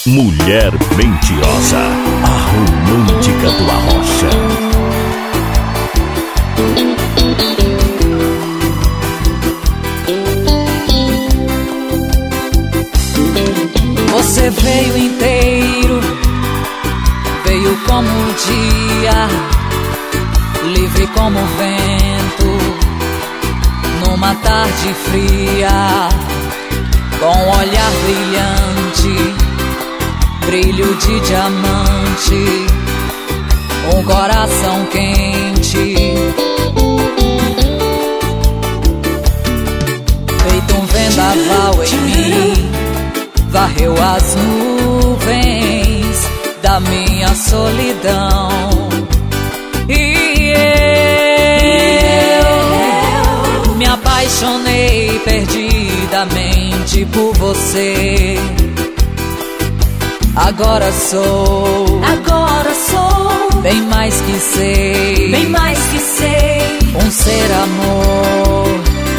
Mulher Mentirosa, a romântica do Arrocha. Você veio inteiro, veio como o dia, livre como o vento, numa tarde fria, com um olhar brilhante, brilho de diamante, um coração quente, feito um vendaval em mim, varreu as nuvens da minha solidão. E eu me apaixonei perdidamente por você. Agora sou bem mais que sei, um ser amor.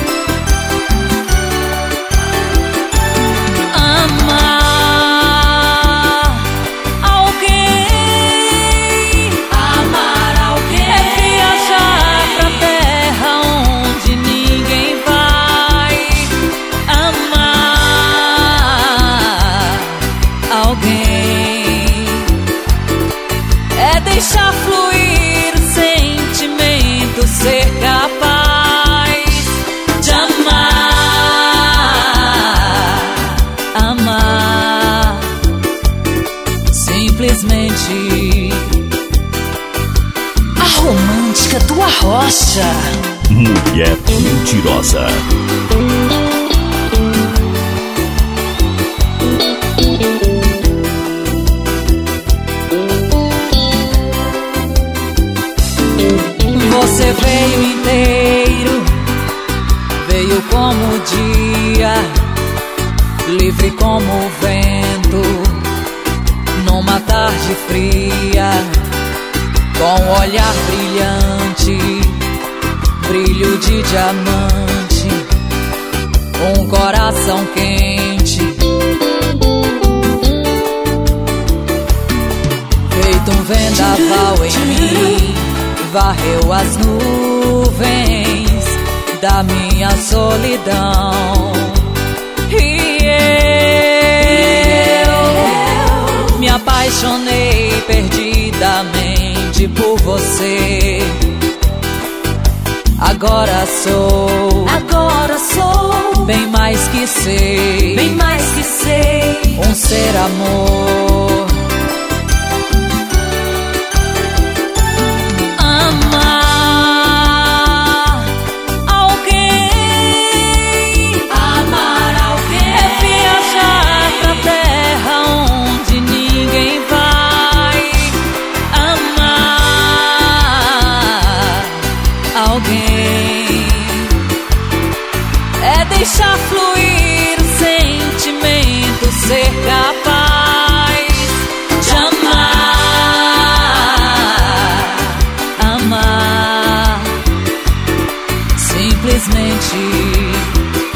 Deixar fluir o sentimento, ser capaz de amar, simplesmente. A romântica do Arrocha. Mulher Mentirosa. Você veio inteiro, veio como o dia, livre como o vento, numa tarde fria, com um olhar brilhante, brilho de diamante, um coração quente, feito um vendaval em mim, varreu as nuvens da minha solidão. E eu me apaixonei perdidamente por você. Agora sou bem mais que sei, um ser amor. É deixar fluir o sentimento, ser capaz de amar, simplesmente.